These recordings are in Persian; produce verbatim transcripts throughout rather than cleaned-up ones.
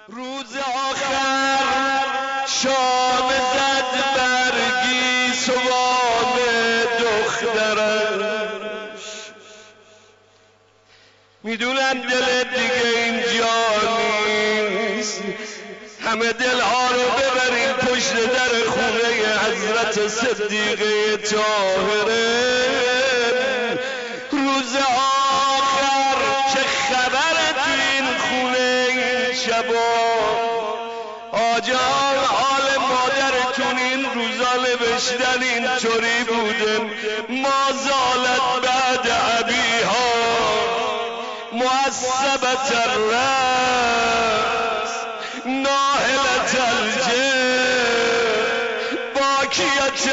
روز آخر شام زد برگی سوال دخترش. میدونم دل دیگه اینجا نیست، همه دلها رو ببرین پشت در خونه حضرت صدیقه طاهره. روز آخر چه خبره تو این خونه این شبا؟ آجان حال مادرتون این روزا نوشتن اینطوری بوده: ما زالت بعد ابیها معصبت الرأس ناهلت الجد باکیت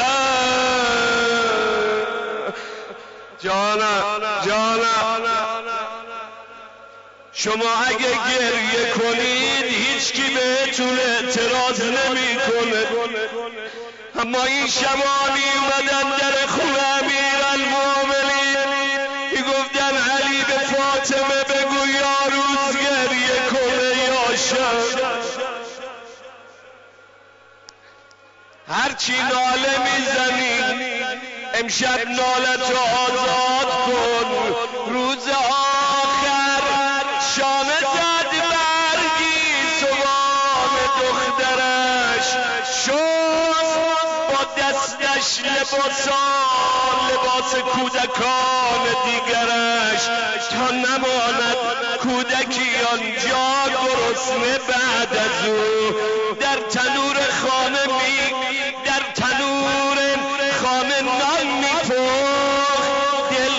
العین. جانم جانم شما اگه گریه کنید هیچ کی بهتون اعتراض نمی کنه، اما این شبانی اومدن در خونه امیرالمومنین میگفتن علی به فاطمه بگو یا روز گریه کنه یا شب. هرچی ناله میزنی امشب نالت رو آزاد کن. روز آخر شام زد برگی سوال دخترش شد با دستش لباسان لباس کودکان دیگرش تا نماند کودکی آنجا گرسنه بعد از او در تنور خانه می در تنور خانه نان میپخت دل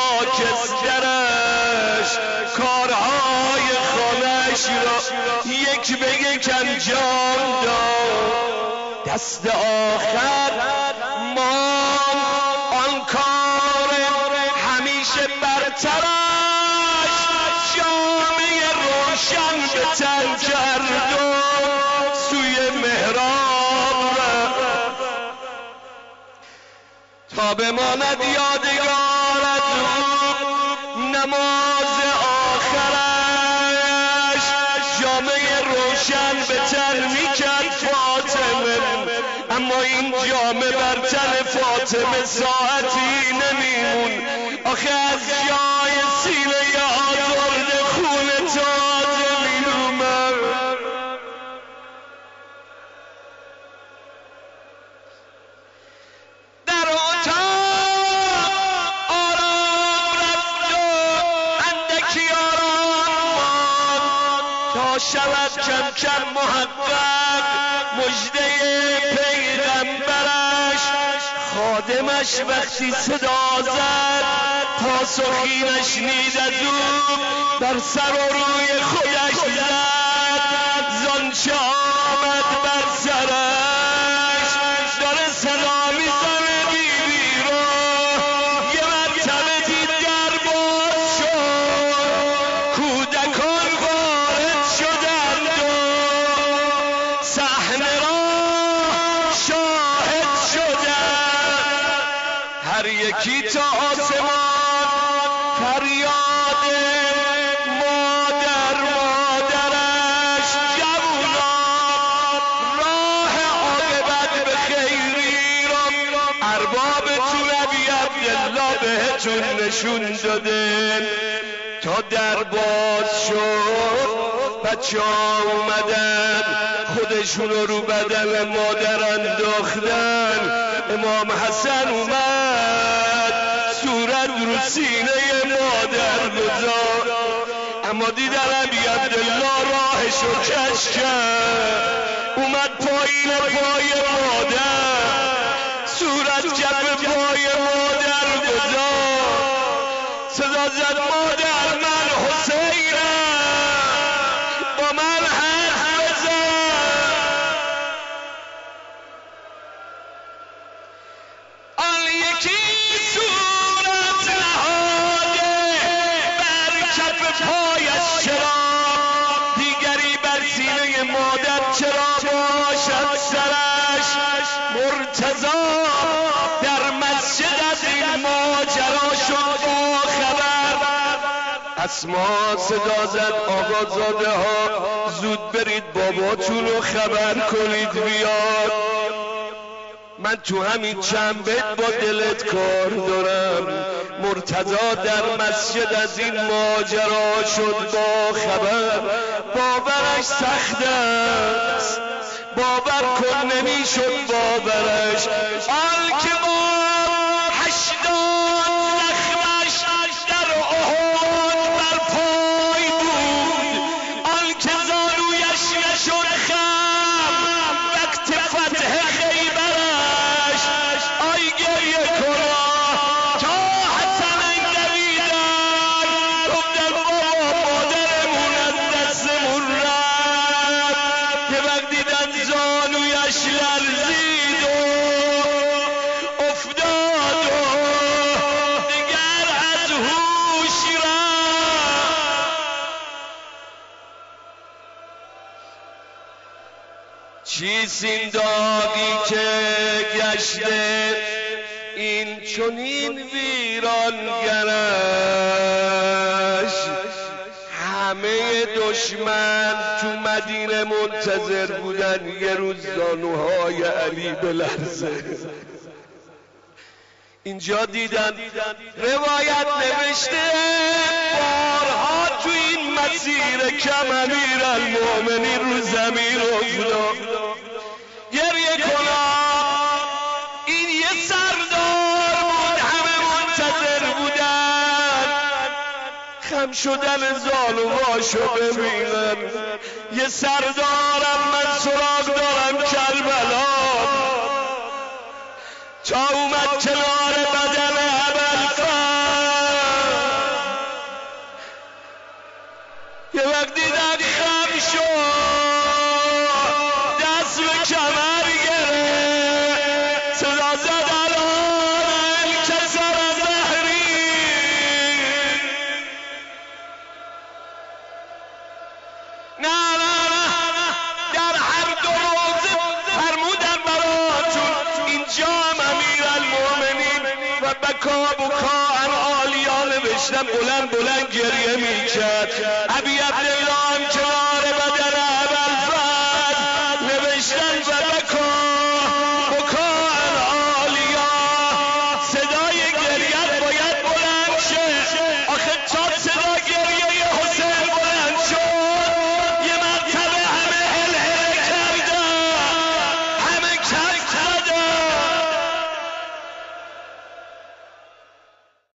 خاکسترش کارهای خانهش را یک به یک انجام داد. دست آخر ما آن کار همیشه برترش جامعه روشن به تن کرد و سوی محراب تا بماند یادگار از نماز آخرش. جامعه روشن به تن میکرد فاطمه، اما این جامعه بر تن فاطمه ساعتی نمیمون. آخه از جای سینه آزرده خون تازه میومد. در اتاق آرام رفت و اندکی آرام ماند تا شود کم کم محقق مژده پیغمبرش. خادمش وقتی صدا زد پاسخی نشنید از او بر سر و روی خودش زد. زانچه آمد بر سرش داره صدا میزنه بیبی رو. یه مرتبه دید در باز شد کودکان وارد شدند و صحنه را شاهد شدند. هر یکی تا آسمان فریاد مادر مادرش. جوانان راه عاقبت به خیری را ارباب طلبی عبدالله بهتون نشون داده. تا در باز شد بچه ها اومدن خودشون رو بدن مادر انداختن. امام حسن اومد صورت رو سینه مادر گذاشت، اما دیدن ابی عبدالله راهشو کش کرد. اومد پایین پای مادر صورت کف پای مادر گذاشت. صدا زد مادر من حسینم با من حرف بزن. آن یکی صورت نهاده بر کف پایش چرا، دیگری بر سینه مادر چرا باشد سرش. اسما صدا زد آقا زاده ها زود برید باباتون رو خبر کنید بیاد. من تو همین چند بیت با دلت کار دارم. مرتضی در مسجد از این ماجرا شد با خبر، باورش سخت است، باور کن نمیشد باورش. آن که با هشتاد زخمش در احد بر پای بود، آن که زانویش نشد خم وقت فتح خیبرش. آی گریه کنا تا حسن دویدن گفتن بابا مادرمون از دستمون رفت. یه وقت دیدن زانویش لرزید و افتاد و دیگر از هوش رفت. چیست این داغی که گشته این چنین ویرانگرش؟ همه دشمن تو مدینه منتظر بودن یه روز زانوهای علی بلرزه. اینجا دیدن روایت نوشته بارها تو این مسیر کم امیرالمؤمنین رو زمین افتاد. گریه کنا این یه سردار بود، همه منتظر بودن خم شدن زانوهاشو ببینن. یه سردارم من سراغ دارم کربلا، تا اومد کنار بدن ابوالفضل یه وقت دیدن خم شد، دست به کمر گرفت، صدا زد الان انکسر ظهری. نه نه نه در هر دو روزه فرمودن براتون اینجا هم امیرالمؤمنین و بکا بکا ان عالیا نوشتم، بلند بلند گریه میکرد.